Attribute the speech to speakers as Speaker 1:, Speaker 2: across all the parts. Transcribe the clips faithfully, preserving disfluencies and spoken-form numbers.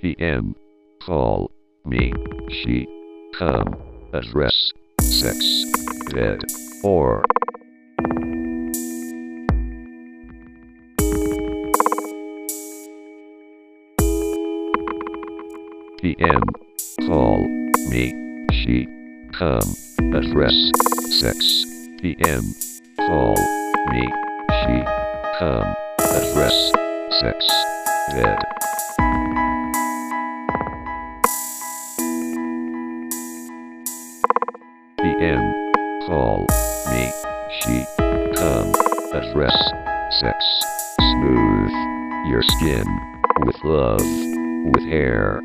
Speaker 1: M. Call me, she, come, address, sex, dead, or. P M. Call me, she, come, address, sex, P M. Call me, she, come, address, sex, dead. P M. Call me, she, come, address, sex, smooth your skin with love, with hair.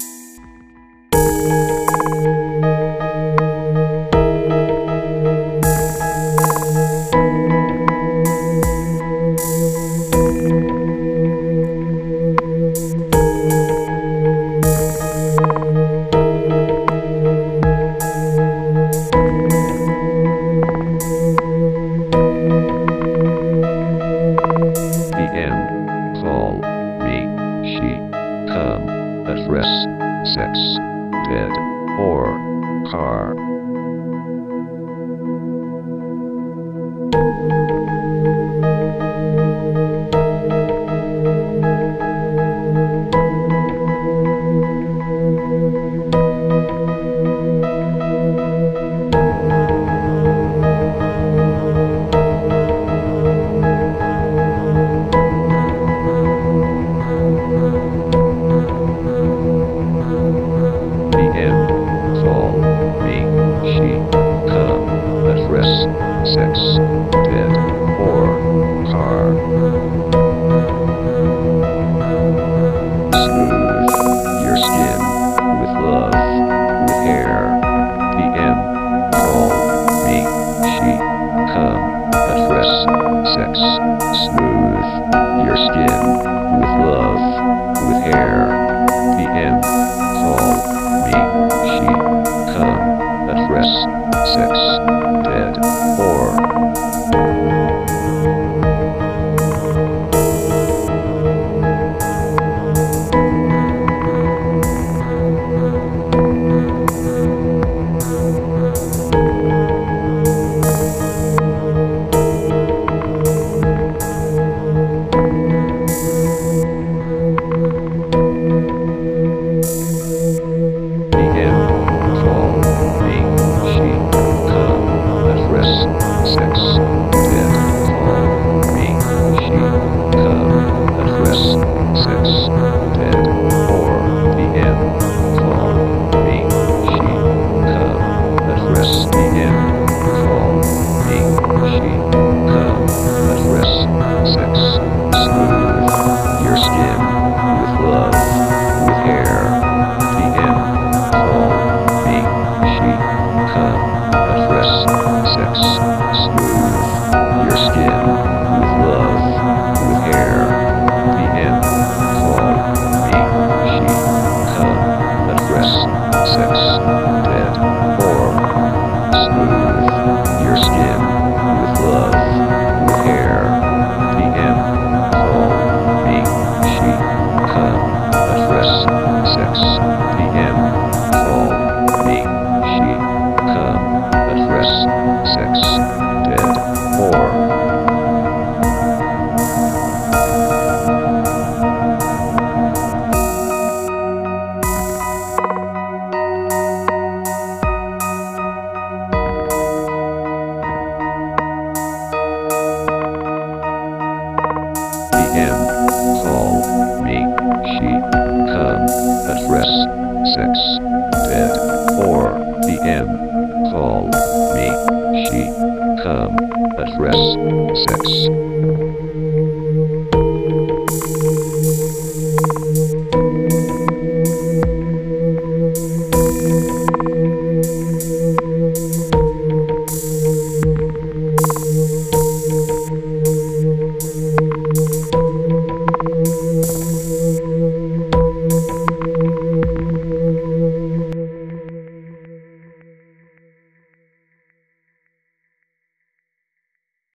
Speaker 1: Call me, she, come, address, sex, dead, or, car. Sex, dead, or car. Smooth your skin with love, with hair. P M. Call me, she, come, address, sex, smooth your skin with love, with hair. P M. Call me, she, come, address, sex, dead, or. Call me, she, come, address, sex, dead, or, P M.